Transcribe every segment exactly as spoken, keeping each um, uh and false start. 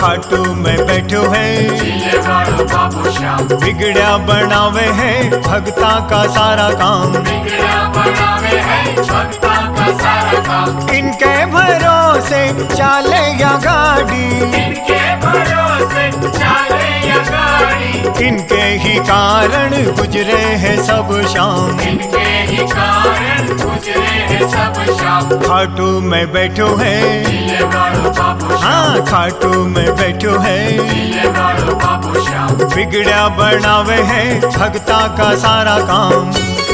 खाटू में बैठो है, जिले वालो बाबू श्याम। बिगड़ा बनावे है भगता का सारा काम, बिगड़ा बनावे है भगता का सारा काम। इनके भरोसे चाले या गाड़ी, इनके भरोसे चले या गाड़ी, इनके ही कारण गुजरे हैं सब शाम, इनके ही कारण गुजरे हैं सब शाम। खाटू में बैठो है, जिले वालो बाबू श्याम। हाँ खाटू में बैठो है, जिले वालो बाबू श्याम। बिगड़ा बनावे है भगता का सारा काम।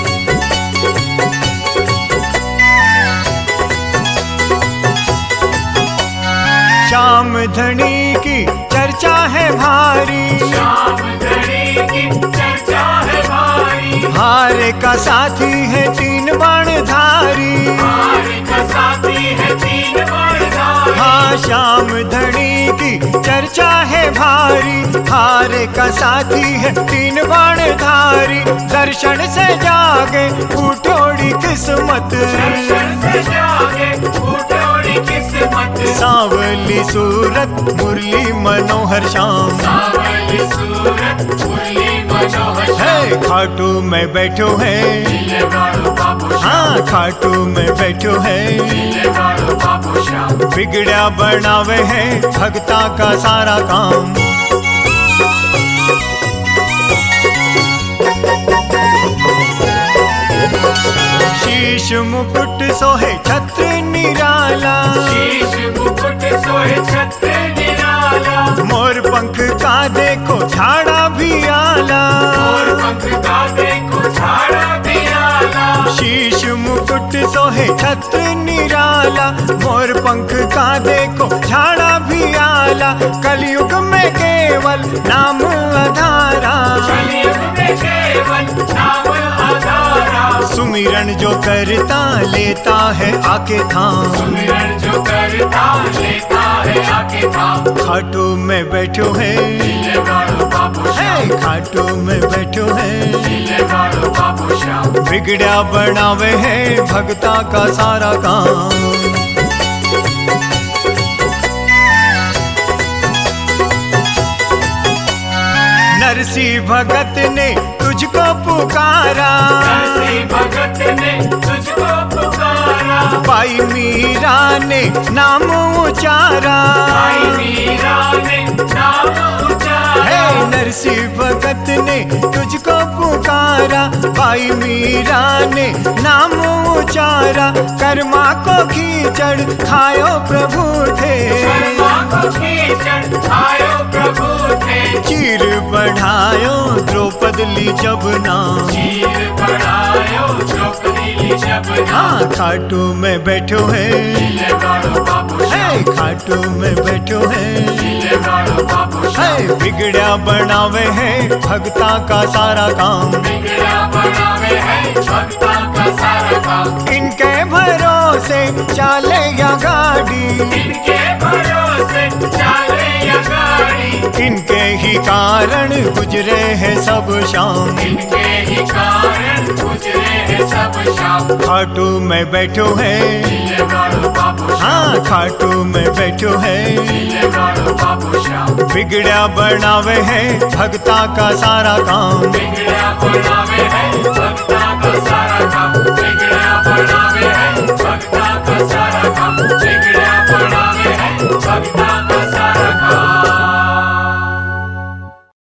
श्याम धनी की चर्चा है भारी, श्याम धनी की चर्चा है भारी, हार का साथी है तीन बाणधारी, हार का साथी है तीन बाणधारी। हाँ श्याम धनी की चर्चा है भारी, हार का साथी है तीन बाणधारी, दर्शन से जागे उठोड़ी किस्मत, दर्शन से जागे उठोड़ी किस्मत, सांवली सूरत मुरली मनोहर श्याम, सांवली सूरत मुरली मनोहर श्याम। है खाटू में बैठो है, जिले वालो बाबू श्याम। हाँ खाटू में बैठो है, जिले वालो बाबू श्याम। बिगड़ा बनावे है भगता का सारा काम। शीश मुकुट सोहे छत्र निराला, शीश मुकुट सोहे छत्र निराला, मोर पंख का देखो झाड़ा भी आला, और पंख का देखो झाड़ा भी आला। शीश मुकुट सोहे छत्र निराला, मोर पंख का देखो झाड़ा भी आला, कलयुग में केवल नाम आधारा, कलयुग में केवल नाम आधारा, सुमिरन जो करता लेता है आके थाम, सुमिरन जो करता लेता है आके थाम। खाटू में बैठो है, जिले वालो बाबू श्याम। है खाटू में बैठो है, जिले वालो बाबू श्याम। बिगड़ा बनावे है भगता का सारा काम। नरसी भगत ने तुझको पुकारा, नरसी भगत ने तुझको पुकारा, भाई मीरा ने नाम उचारा, भाई मीरा ने नाम उचारा। है नरसी भगत ने तुझको पुकारा, भाई मीरा ने नाम उचारा, कर्मा को खींचड़ खायो प्रभु थे, कर्मा को खींचड़ खायो प्रभु थे, चीर बढ़ायो द्रौपद ली जब नाम, चीर बढ़ायो द्रौपदी ली जब नाम। हाँ खाटू में बैठो है, जिले वालो बाबू श्याम। है खाटू में बैठो है, जिले वालो बाबू श्याम। है बिगड़ा बनावे है भगता का सारा काम, बिगड़ा बनावे है भगता का सारा काम। इनके भरोसे चाले या गाड़ी, इनके भरोसे चले या गाड़ी, इनके ही कारण गुजरे हैं सब शाम, इनके ही कारण गुजरे हैं सब शाम। खाटू में बैठो है, जिले वालो बाबू श्याम। हाँ खाटू में बैठो है, जिले वालो बाबू श्याम। बिगड़ा बनावे है भगता का सारा काम, बिगड़ा बनावे है भगता का सारा काम, बिगड़ा बनावे है भगता का सारा काम, बिगड़ा बनावे है भगता